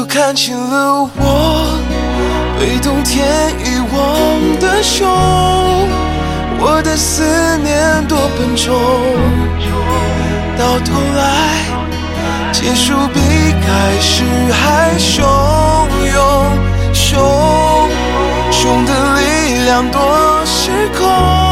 看清了我被冬天遗忘的胸，我的思念多笨重，到头来结束比开始还汹涌，汹的力量多失控。